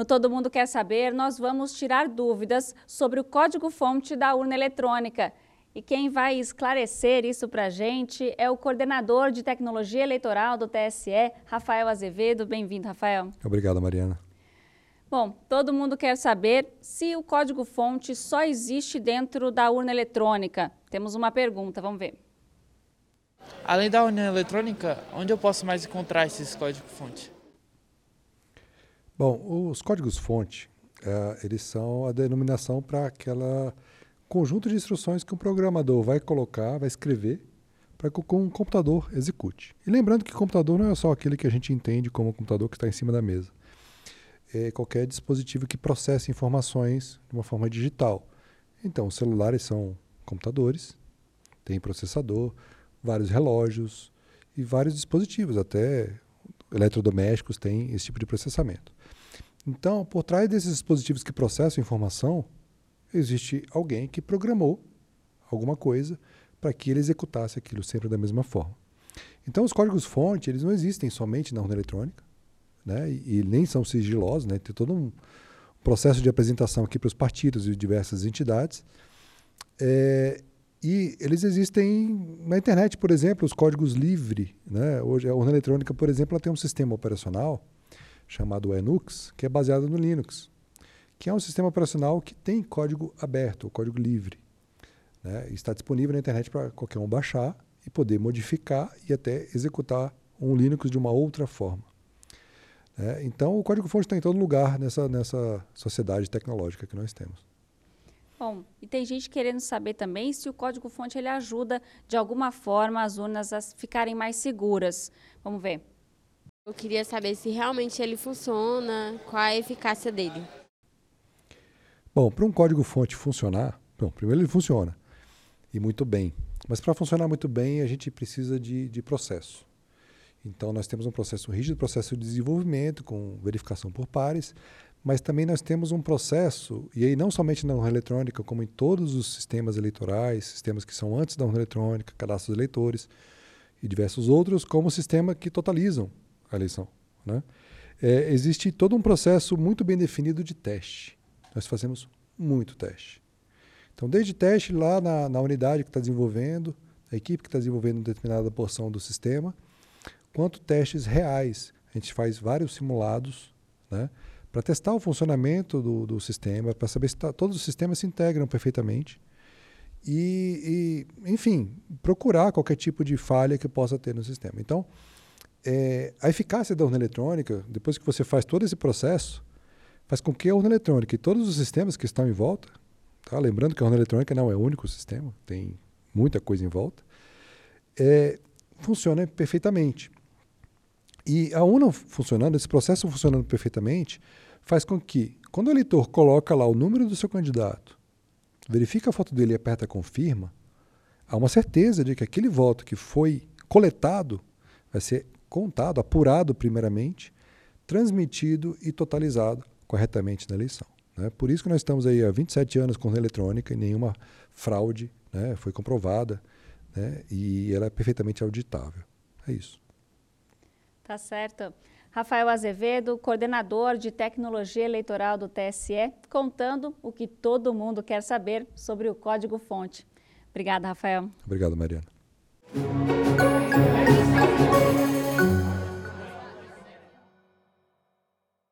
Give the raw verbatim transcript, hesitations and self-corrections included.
No Todo Mundo Quer Saber, nós vamos tirar dúvidas sobre o código-fonte da urna eletrônica. E quem vai esclarecer isso para a gente é o coordenador de tecnologia eleitoral do T S E, Rafael Azevedo. Bem-vindo, Rafael. Obrigado, Mariana. Bom, todo mundo quer saber se o código-fonte só existe dentro da urna eletrônica. Temos uma pergunta, vamos ver. Além da urna eletrônica, onde eu posso mais encontrar esses códigos-fonte? Bom, os códigos-fonte, é, eles são a denominação para aquele conjunto de instruções que um programador vai colocar, vai escrever, para que um computador execute. E lembrando que computador não é só aquele que a gente entende como o computador que está em cima da mesa. É qualquer dispositivo que processe informações de uma forma digital. Então, os celulares são computadores, tem processador, vários relógios e vários dispositivos, até eletrodomésticos têm esse tipo de processamento. Então, por trás desses dispositivos que processam informação, existe alguém que programou alguma coisa para que ele executasse aquilo sempre da mesma forma. Então, os códigos-fonte, eles não existem somente na urna eletrônica, né? e, e nem são sigilosos, né? Tem todo um processo de apresentação aqui para os partidos e diversas entidades. É, e eles existem na internet, por exemplo, os códigos livre, né? Hoje, a urna eletrônica, por exemplo, ela tem um sistema operacional chamado Linux, que é baseado no Linux, que é um sistema operacional que tem código aberto, código livre, né? Está disponível na internet para qualquer um baixar e poder modificar e até executar um Linux de uma outra forma. É, então, o código-fonte está em todo lugar nessa, nessa sociedade tecnológica que nós temos. Bom, e tem gente querendo saber também se o código-fonte ele ajuda, de alguma forma, as urnas a ficarem mais seguras. Vamos ver. Eu queria saber se realmente ele funciona, qual a eficácia dele. Bom, para um código-fonte funcionar, bom, primeiro ele funciona, e muito bem. Mas para funcionar muito bem, a gente precisa de, de processo. Então, nós temos um processo rígido, processo de desenvolvimento, com verificação por pares, mas também nós temos um processo, e aí não somente na urna eletrônica, como em todos os sistemas eleitorais, sistemas que são antes da urna eletrônica, cadastro dos eleitores e diversos outros, como sistema que totalizam a eleição, né? É, existe todo um processo muito bem definido de teste. Nós fazemos muito teste. Então, desde teste lá na, na unidade que está desenvolvendo, a equipe que está desenvolvendo determinada porção do sistema, quanto testes reais. A gente faz vários simulados, né, para testar o funcionamento do, do sistema, para saber se tá, todos os sistemas se integram perfeitamente e, e, enfim, procurar qualquer tipo de falha que possa ter no sistema. Então, é, a eficácia da urna eletrônica, depois que você faz todo esse processo, faz com que a urna eletrônica e todos os sistemas que estão em volta, tá, lembrando que a urna eletrônica não é o único sistema, tem muita coisa em volta, é, funciona perfeitamente. E a urna funcionando, esse processo funcionando perfeitamente, faz com que, quando o eleitor coloca lá o número do seu candidato, verifica a foto dele e aperta confirma, há uma certeza de que aquele voto que foi coletado vai ser contado, apurado primeiramente, transmitido e totalizado corretamente na eleição, né? Por isso que nós estamos aí há vinte e sete anos com urna eletrônica e nenhuma fraude, né, foi comprovada, né, e ela é perfeitamente auditável. É isso. Tá certo. Rafael Azevedo, coordenador de tecnologia eleitoral do T S E, contando o que todo mundo quer saber sobre o código-fonte. Obrigada, Rafael. Obrigado, Mariana.